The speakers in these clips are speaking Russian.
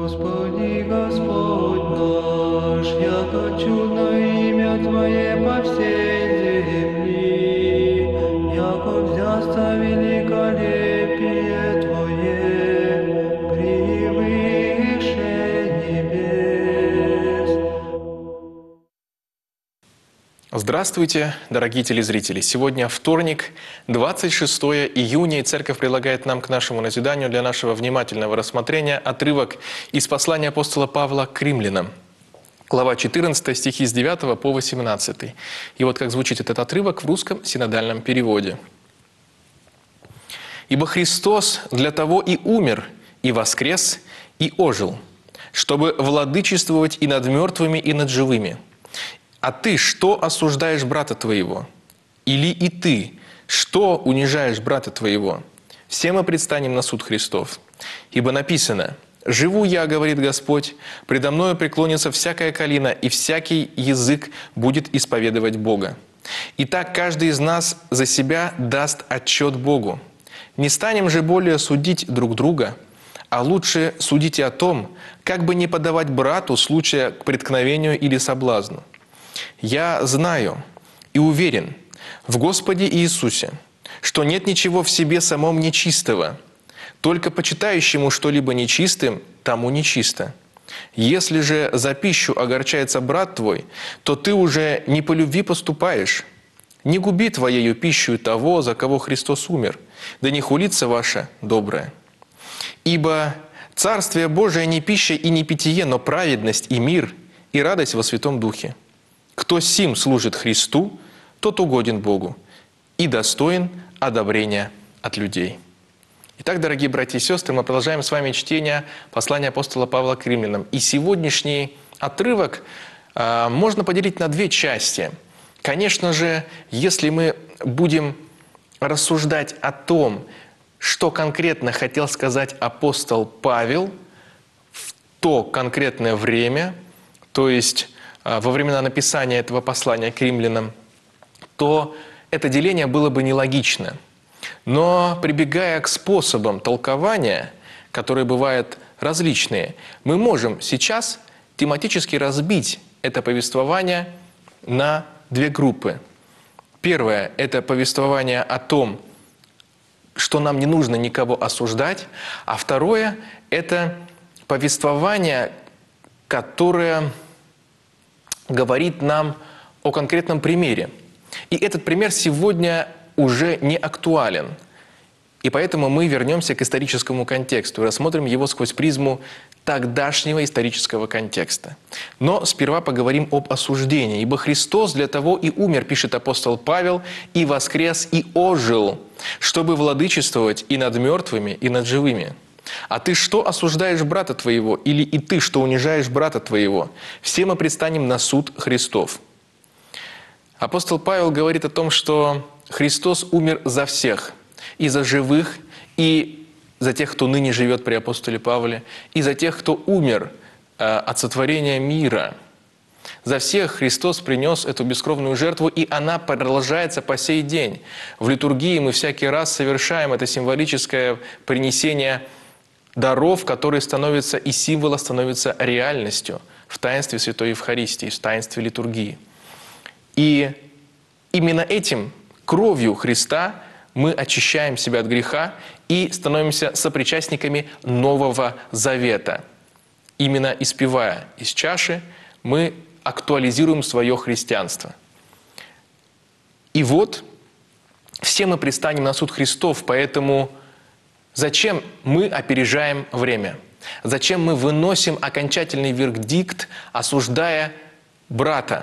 Господи, Господь наш, яко чудно имя Твое по всей земли, яко взясться великолепие Твое превыше небес. Здравствуйте, дорогие телезрители! Сегодня вторник, 26 июня, и Церковь предлагает нам к нашему назиданию для нашего внимательного рассмотрения отрывок из послания апостола Павла к римлянам. Глава 14, стихи с 9 по 18. И вот как звучит этот отрывок в русском синодальном переводе. «Ибо Христос для того и умер, и воскрес, и ожил, чтобы владычествовать и над мертвыми, и над живыми. А ты что осуждаешь брата твоего? Или и ты что унижаешь брата твоего? Все мы предстанем на суд Христов. Ибо написано: «Живу я, говорит Господь, предо мною преклонится всякая колено, и всякий язык будет исповедовать Бога. Итак, каждый из нас за себя даст отчет Богу. Не станем же более судить друг друга, а лучше судите о том, как бы не подавать брату случая к преткновению или соблазну. Я знаю и уверен в Господе Иисусе, что нет ничего в себе самом нечистого, только почитающему что-либо нечистым, тому нечисто. Если же за пищу огорчается брат твой, то ты уже не по любви поступаешь. Не губи твоею пищей того, за кого Христос умер, да не хулится ваше доброе. Ибо Царствие Божие не пища и не питье, но праведность и мир, и радость во Святом Духе. Кто сим служит Христу, тот угоден Богу и достоин одобрения от людей». Итак, дорогие братья и сестры, мы продолжаем с вами чтение послания апостола Павла к римлянам. И сегодняшний отрывок можно поделить на две части. Конечно же, если мы будем рассуждать о том, что конкретно хотел сказать апостол Павел в то конкретное время, то есть во времена написания этого послания к римлянам, то это деление было бы нелогично. Но прибегая к способам толкования, которые бывают различные, мы можем сейчас тематически разбить это повествование на две группы. Первое – это повествование о том, что нам не нужно никого осуждать, а второе – это повествование, которое говорит нам о конкретном примере. И этот пример сегодня уже не актуален. И поэтому мы вернемся к историческому контексту и рассмотрим его сквозь призму тогдашнего исторического контекста. Но сперва поговорим об осуждении. «Ибо Христос для того и умер, — пишет апостол Павел, — и воскрес, и ожил, чтобы владычествовать и над мертвыми, и над живыми. А ты что осуждаешь брата твоего? Или и ты что унижаешь брата твоего? Все мы предстанем на суд Христов». Апостол Павел говорит о том, что Христос умер за всех, и за живых, и за тех, кто ныне живет при апостоле Павле, и за тех, кто умер от сотворения мира. За всех Христос принес эту бескровную жертву, и она продолжается по сей день. В литургии мы всякий раз совершаем это символическое принесение даров, которые становятся, и символа становятся реальностью в таинстве Святой Евхаристии, в таинстве литургии. И именно этим, кровью Христа, мы очищаем себя от греха и становимся сопричастниками Нового Завета. Именно испевая из чаши, мы актуализируем свое христианство. И вот все мы предстанем на суд Христов, поэтому зачем мы опережаем время? Зачем мы выносим окончательный вердикт, осуждая брата?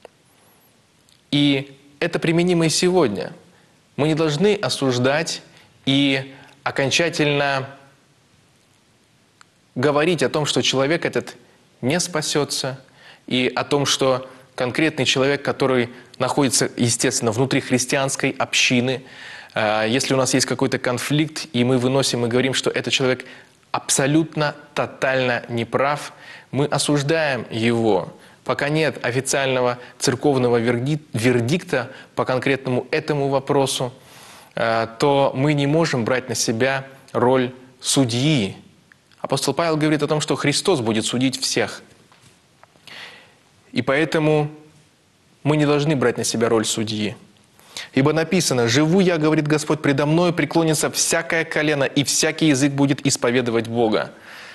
И это применимо и сегодня. Мы не должны осуждать и окончательно говорить о том, что человек этот не спасется, и о том, что конкретный человек, который находится, естественно, внутри христианской общины, если у нас есть какой-то конфликт, и мы выносим и говорим, что этот человек абсолютно, тотально неправ, мы осуждаем его. Пока нет официального церковного вердикта по конкретному этому вопросу, то мы не можем брать на себя роль судьи. Апостол Павел говорит о том, что Христос будет судить всех. И поэтому мы не должны брать на себя роль судьи. Ибо написано: «Живу я, говорит Господь, предо мною преклонится всякое колено, и всякий язык будет исповедовать Бога».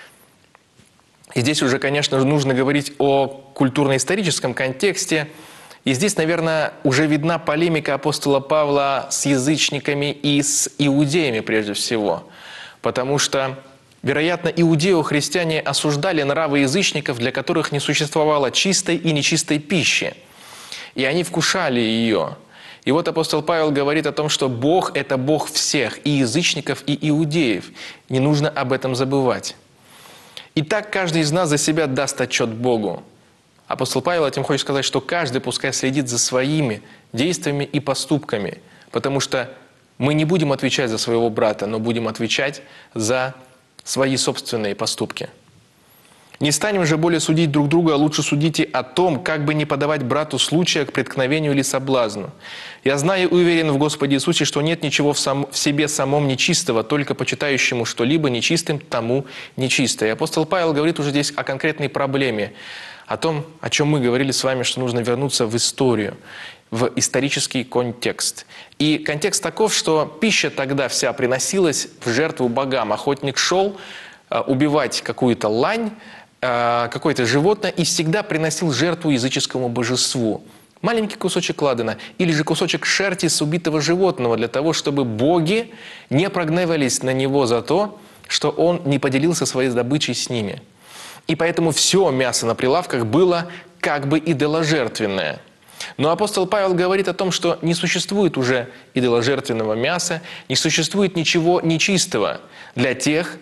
И здесь уже, конечно, нужно говорить о культурно-историческом контексте. И здесь, наверное, уже видна полемика апостола Павла с язычниками и с иудеями прежде всего. Потому что, вероятно, иудео-христиане осуждали нравы язычников, для которых не существовало чистой и нечистой пищи. И они вкушали ее. И вот апостол Павел говорит о том, что Бог – это Бог всех, и язычников, и иудеев. Не нужно об этом забывать. И так каждый из нас за себя даст отчет Богу. Апостол Павел этим хочет сказать, что каждый пускай следит за своими действиями и поступками, потому что мы не будем отвечать за своего брата, но будем отвечать за свои собственные поступки. «Не станем же более судить друг друга, а лучше судите о том, как бы не подавать брату случая к преткновению или соблазну. Я знаю и уверен в Господе Иисусе, что нет ничего в себе самом нечистого, только почитающему что-либо нечистым, тому нечисто». И апостол Павел говорит уже здесь о конкретной проблеме, о том, о чем мы говорили с вами, что нужно вернуться в историю, в исторический контекст. И контекст таков, что пища тогда вся приносилась в жертву богам. Охотник шел убивать какую-то лань, какое-то животное и всегда приносил жертву языческому божеству. Маленький кусочек ладана или же кусочек шерсти с убитого животного для того, чтобы боги не прогневались на него за то, что он не поделился своей добычей с ними. И поэтому все мясо на прилавках было как бы идоложертвенное. Но апостол Павел говорит о том, что не существует уже идоложертвенного мяса, не существует ничего нечистого для тех,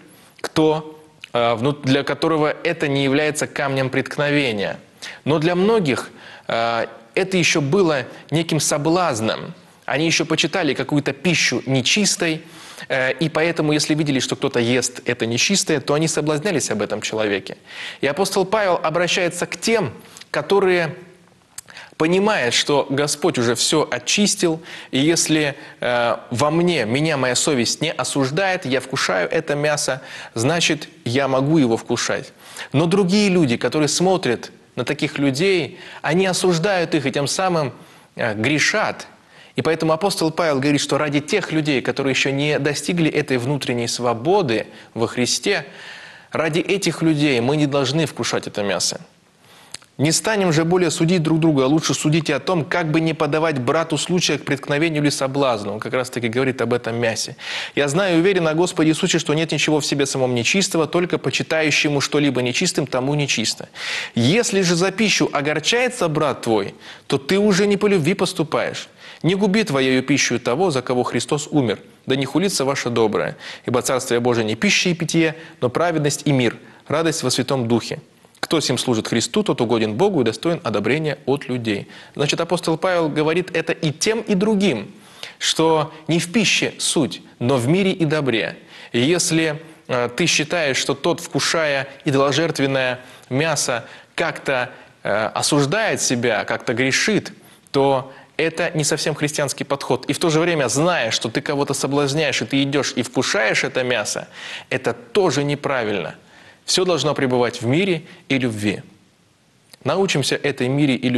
для которого это не является камнем преткновения. Но для многих это еще было неким соблазном. Они еще почитали какую-то пищу нечистой, и поэтому, если видели, что кто-то ест это нечистое, то они соблазнялись об этом человеке. И апостол Павел обращается к тем, которые понимают, что Господь уже все очистил, и если во мне, меня моя совесть не осуждает, я вкушаю это мясо, значит, я могу его вкушать. Но другие люди, которые смотрят на таких людей, они осуждают их и тем самым грешат. И поэтому апостол Павел говорит, что ради тех людей, которые еще не достигли этой внутренней свободы во Христе, ради этих людей мы не должны вкушать это мясо. «Не станем же более судить друг друга, а лучше судите о том, как бы не подавать брату случая к преткновению или соблазну». Он как раз таки говорит об этом мясе. «Я знаю и уверен о Господе Иисусе, что нет ничего в себе самом нечистого, только почитающему что-либо нечистым, тому нечисто. Если же за пищу огорчается брат твой, то ты уже не по любви поступаешь. Не губи твоею пищу того, за кого Христос умер, да не хулится ваше доброе, ибо Царствие Божие не пища и питье, но праведность и мир, радость во Святом Духе. Кто сим служит Христу, тот угоден Богу и достоин одобрения от людей». Значит, апостол Павел говорит это и тем, и другим, что не в пище суть, но в мире и добре. И если ты считаешь, что тот, вкушая идоложертвенное мясо, как-то осуждает себя, как-то грешит, то это не совсем христианский подход. И в то же время, зная, что ты кого-то соблазняешь, и ты идешь и вкушаешь это мясо, это тоже неправильно. Все должно пребывать в мире и любви. Научимся этому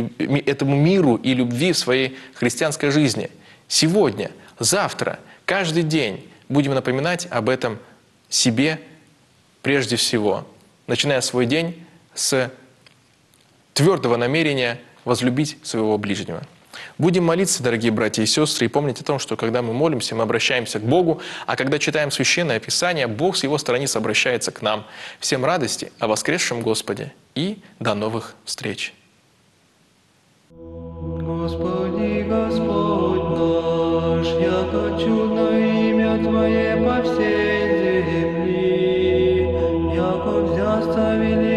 миру и любви в своей христианской жизни. Сегодня, завтра, каждый день будем напоминать об этом себе прежде всего, начиная свой день с твердого намерения возлюбить своего ближнего. Будем молиться, дорогие братья и сестры, и помнить о том, что когда мы молимся, мы обращаемся к Богу, а когда читаем Священное Писание, Бог с Его стороны обращается к нам. Всем радости о воскресшем Господе и до новых встреч! Господи, Господь наш, яко чудно имя Твое по всей земли, яко взяста великое